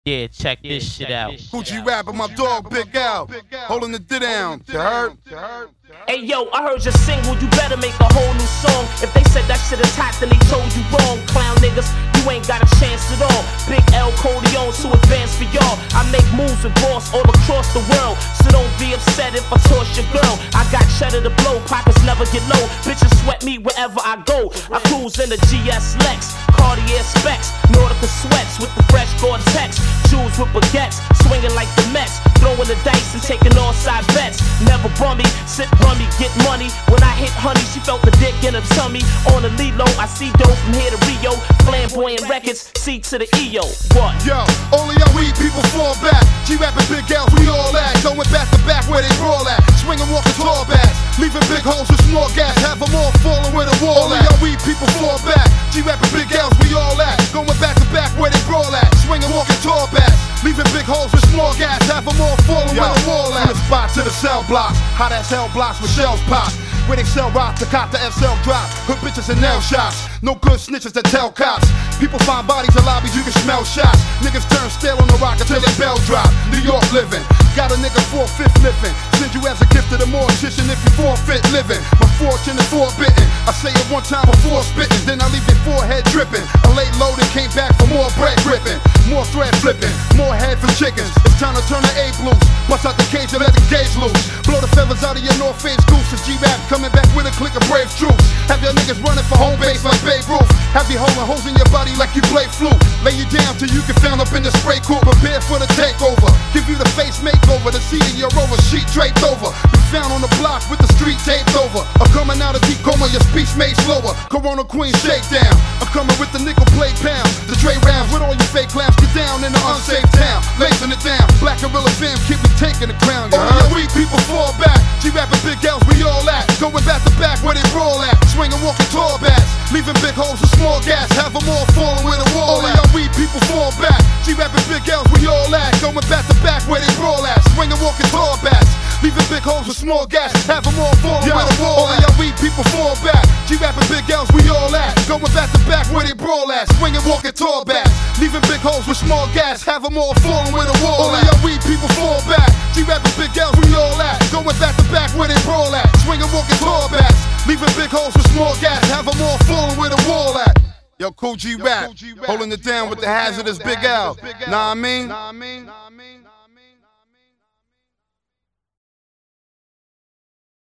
Yeah, check this shit out. Gucci rap and my dog Big Al, holding the down. You heard? Hey yo, I heard your single, you better make a whole new song. If they said that shit is hot, then they told you wrong. Clown niggas, you ain't got a chance at all. Big L Codeon, so advanced for y'all. I make moves with boss all across the world, so don't be upset if I toss your girl. I got cheddar to blow, pockets never get low. Bitches sweat me wherever I go. I cruise in the GS Lex, Cartier specs, Nautica sweats with the fresh Gore-Tex, shoes with baguettes, swinging like the Mets, throwing the dice and taking all side bets. Never bummy, sit rummy, get money. When I hit honey, she felt the dick in her tummy. On the Lilo, I see dope from here to Rio. Flamboyant records, C to the EO. What? Yo, only y'all weak people fall back. G-rapping Big L's, we all at. Going back to back where they brawl at. Swinging, walking tall backs, leaving big holes with small gas. Have them all falling where the wall at. Only y'all weak people fall back. G-rapping Big L's, we all at. Going back to back where they brawl at. Swinging, walking tall backs, leaving big holes with small gas. Have them all falling where the wall at. From the spot to the cell blocks, hot as hell blocks with shells pop. Where they sell rock, the cop, the SL drop. Hood bitches and nail shops. No good snitches that tell cops. People find bodies in lobbies, you can smell shots. Niggas turn stale on the rock until they bell drop. New York living, got a nigga 4/5 living. Send you as a gift to the mortician if you forfeit living. My fortune is forbidden. I say it one time before spitting, then I leave your forehead dripping. I laid low and came back for more bread gripping, more thread flipping, more head for chickens. It's time to turn the A loose. Bust out the cage and let the gauge loose. Blow the feathers out of your North Face goose. G-Rap coming back with a click of brave troops. Have your niggas running for home base like Babe Ruth. Have you holding holes in your body like you play flute. Lay you down till you get found up in the spray cool. Prepare for the takeover. Give you the face makeover. The seat of your rover sheet draped over. You found on the block with the street taped over. I'm coming out of deep coma, your speech made slower. Corona Queen shakedown. I'm coming with the nickel plate pound. The Dre rounds with all you fake clowns. Get down in the unsafe town. Lacing it down. Black Gorilla fam keep me taking the crown. All your weak people fall back. G-rapping Big L's, we all at. Going back to back where they brawl at. Swinging, walking tall backs, leaving big holes with small gas. Have them all falling where the wall at. All y'all weak people fall back. G-rapping Big L's, we all at. Going back to back where they brawl at. Swinging, walking tall backs, leaving big holes with small gas. Have them all falling where the wall at. All y'all weak people fall back. G-rapping Big L's, we all at. Going back to back where they brawl at. Swinging, walking tall backs, leaving big holes with small gas. Have them all falling where the wall at. All y'all weak people fall back. G-rapping Big L's, we all at. Going back to back where they brawl at. Swinging, walking tall backs, leaving big holes with small gas. Have them all falling where the wall at. Yo, Cool G Rap, holding it down with the hazardous Big L. Nah, I mean?